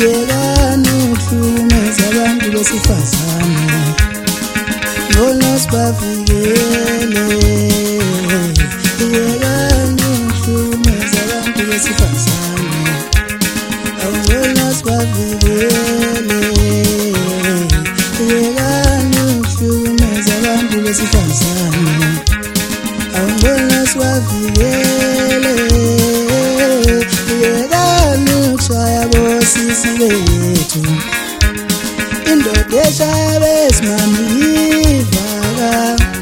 yekani ukuhlukumeza abantu besifazane ngona sibavikele yekani ukuhlukumeza abantu besifazane ngona sibavikele yekani ukuhlukumeza abantu besifazane ngona sibavikele yekani ukushaya bosisi bethu indoda eshaya besimami yivaka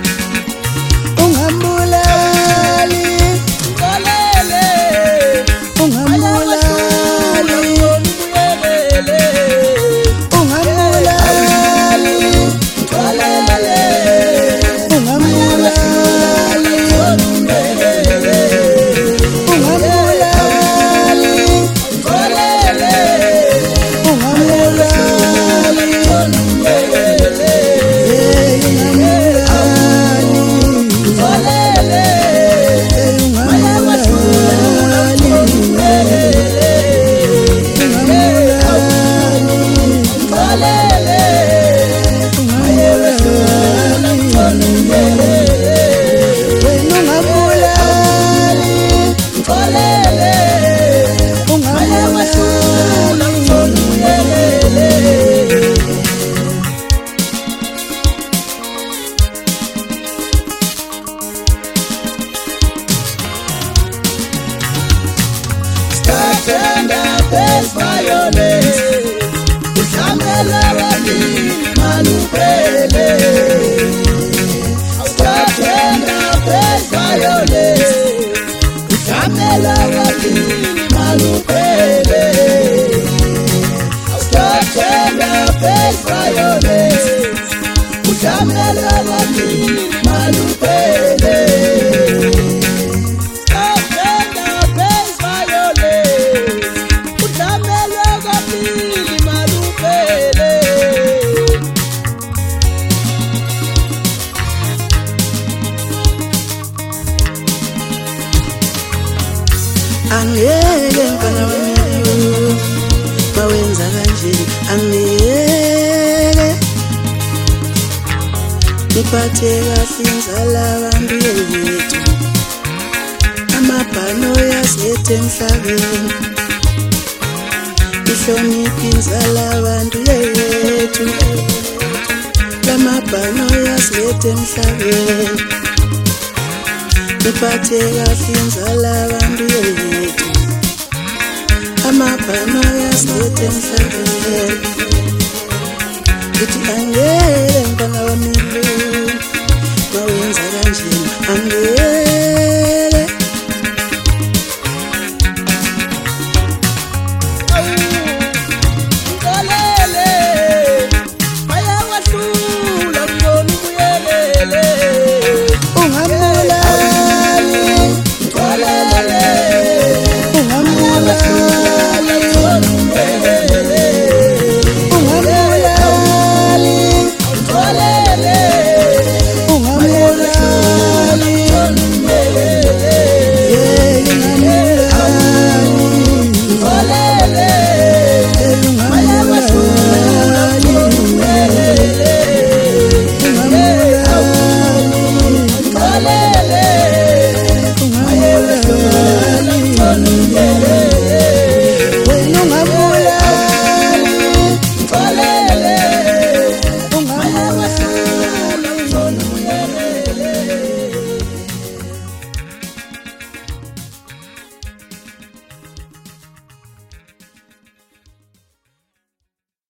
ungambulali ngolele ungambulali ungambulali ngolele ungambulali violence usamela wami malupele Statenda violence usamela wami malupele Statenda violence usamela wami malupele angeke mfana wami bawenza kanje angeke niphathe kahle inzala abantu yethu amabhano yasethe emhlabeni ihloniphe inzala abantu yethu lamabhano yasethe emhlabeni niphathe kahle inzala abantu yethu amabhano yasethe emhlabeni ngithi angeke mfana wami bawenza kanjena angeke